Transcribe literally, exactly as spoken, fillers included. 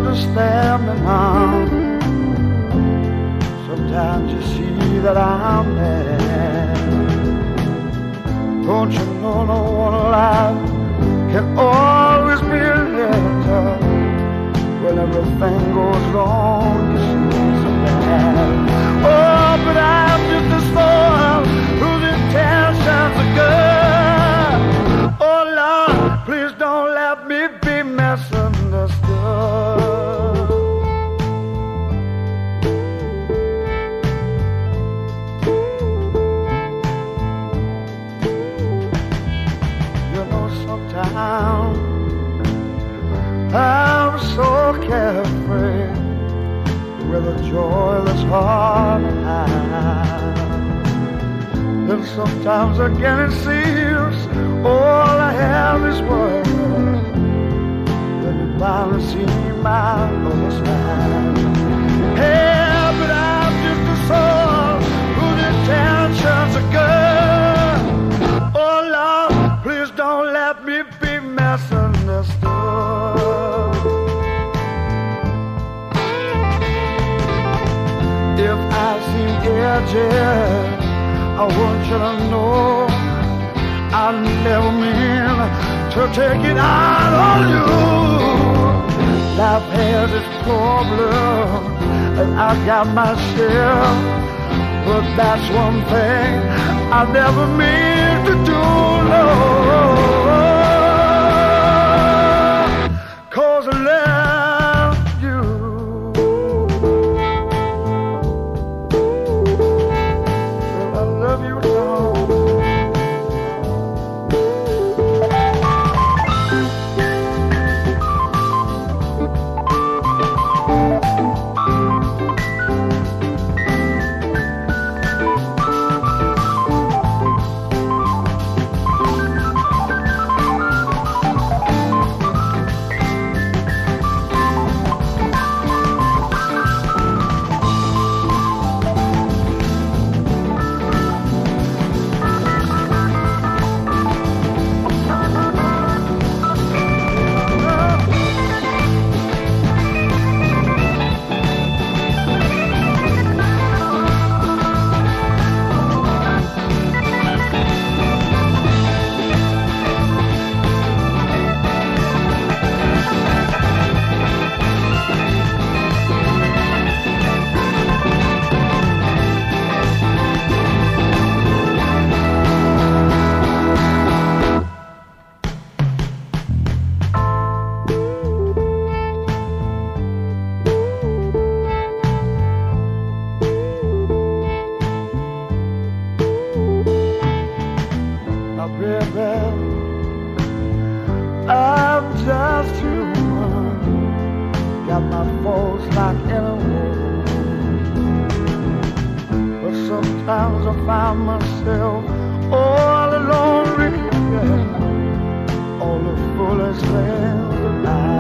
understand me now. Sometimes you see that I'm mad. Don't you know no one alive can always be a letter. When everything goes wrong, you see so bad. Oh, but I'm just a soul whose intentions are good. Oh Lord, please don't let me be misunderstood. You know, sometimes I'm so carefree with a joy that's hard to hide. And sometimes again it seems all I have is words. Then you finally see my other side. Hey, but I'm just a soul whose intentions are good. Oh Lord, please don't let me be misunderstood. If I seem edgy, I want you to know I never mean to take it out on you. Life has its problems, and I got my share. But that's one thing I never mean to do, no. 'Cause I love you. I love you, Lord. I'm just human, got my faults like anyone. But sometimes I find myself all alone again, all the foolish things that I